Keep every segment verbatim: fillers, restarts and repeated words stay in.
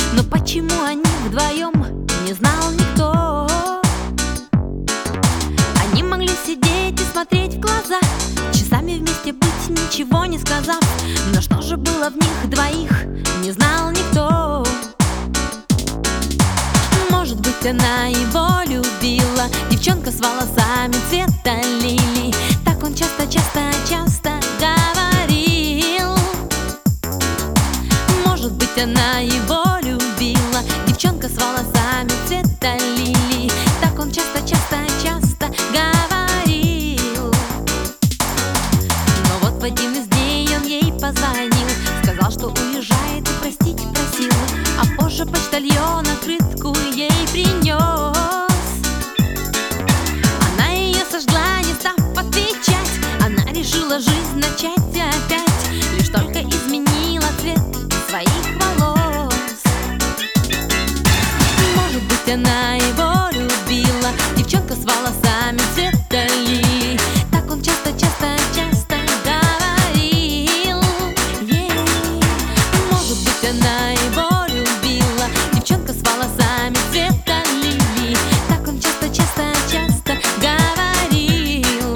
Но почему они вдвоем, не знал никто. Они могли сидеть и смотреть в глаза, часами вместе быть, ничего не сказав. Но что же было в них двоих, не знал никто. Может быть, она его любила, девчонка с волосами цвета лилий. Так он часто-часто-часто говорил. Может быть, она его любила, девчонка с волосами цвета лилий. Так он часто-часто-часто говорил. Но вот в один из дней он ей позвонил, сказал, что уезжает и простить просил. А позже почтальон открытку ей принес. Она ее сожгла, не став отвечать. Она решила жизнь начать опять, лишь только изменила цвет своих волос. Может быть, она его любила, девчонка с волосами цвета лилий. Так он часто-часто-часто говорил ей. Может быть, она его любила, девчонка с волосами цвета лилий. Так он часто-часто-часто говорил.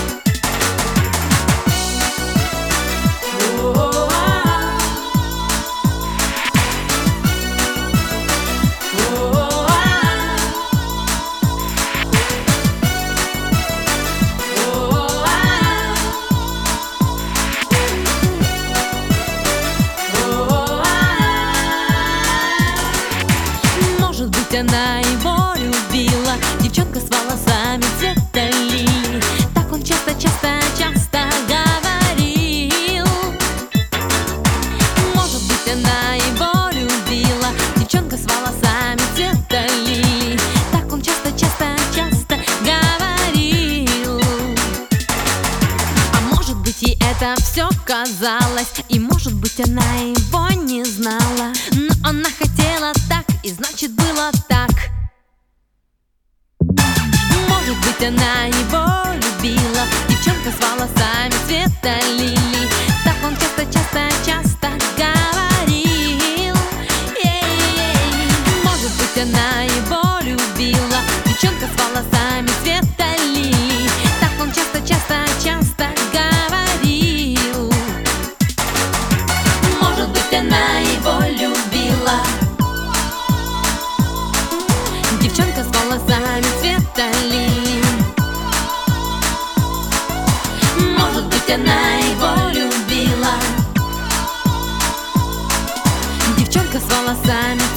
Может быть, она его любила, девчонка с волосами цвета лилий. Так он часто-часто-часто говорил. Может быть, она его любила, девчонка с волосами цвета лилий. Так он часто-часто-часто говорил. А может быть, ей это все казалось, и может быть, она его не знала. Но она хотела так, и значит было так. Может быть, она его любила, девчонка с волосами цвета лилий. Так он часто-часто-часто говорил. Ей-ей-ей. Может быть, она его любила, девчонка с волосами цвета лилий. Так он часто-часто-часто говорил. Может быть, она его любила, девчонка с волосами цвета лилий. Может быть, она его любила, девчонка с волосами